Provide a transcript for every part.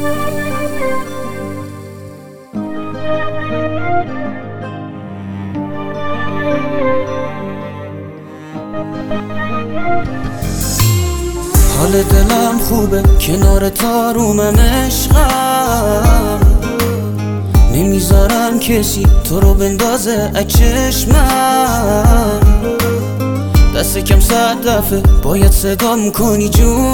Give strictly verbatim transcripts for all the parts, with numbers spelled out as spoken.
حال دلم خوبه کنار تارومم عشقم، نمیذارم کسی تو رو بندازه از چشمم. دست کم صد دفعه باید صدام کنی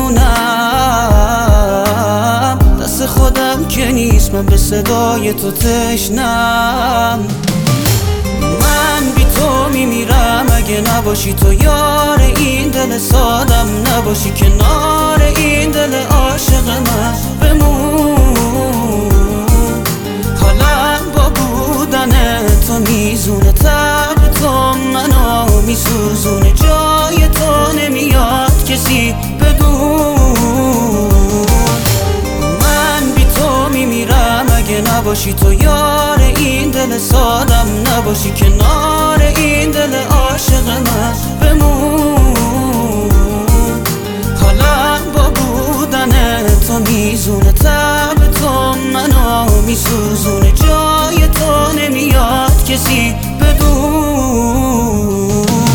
جونم، دست خودم که نیست من به صدای تو تشنم. من بی تو میمیرم اگه نباشی تو یار این دل سادم، نباشی کنار این دل عاشق من بمون. حالم با بودن تو میزونه، تب تو منو میسوزونه، جای تو نمیاد کسی بدون. من بی تو میمیرم اگه نباشی تو یار این دل سادم، نباشی کنار این دل عاشق من بمون. حالم با بودن تو میزونه، تب تو منو میسوزونه، جای تو نمیاد کسی بدون.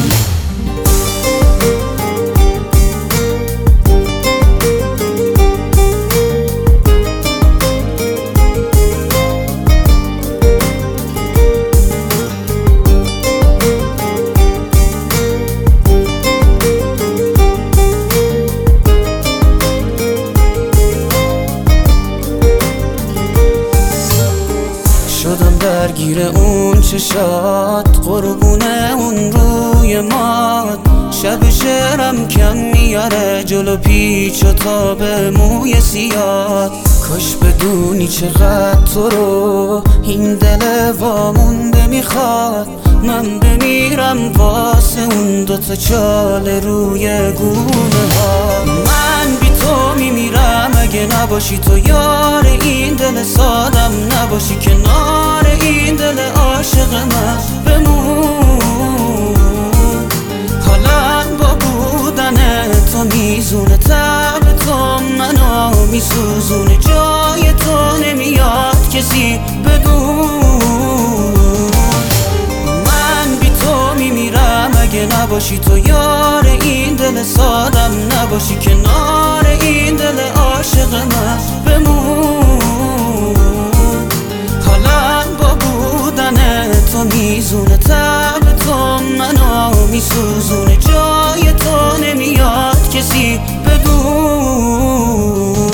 شدم درگیر اون چشات، قربونه اون روی مات. شب شعرم کم میاره جلو پیچ و تاب موی سیاد. کاش بدونی چقدر تو رو این دل وامونده میخواد، من بمیرم واسه اون دوتا چال روی گونه ها. من بی تو میمیرم اگه نباشی تو یار این دل سادم، نباشی کنار این دل عاشق من بمون. حالم با بودن تو میزونه، تب تو منو میسوزونه، جای تو نمیاد کسی بدون. من بی تو میمیرم اگه نباشی تو یار این دل سادم، نباشی کنار این دل عاشق من بمون. حالم با بودن تو میزونه، تب تو منو میسوزونه، جای تو نمیاد کسی بدون.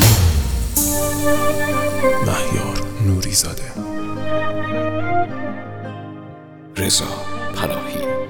مهیار نوریزاده، رضا پناهی.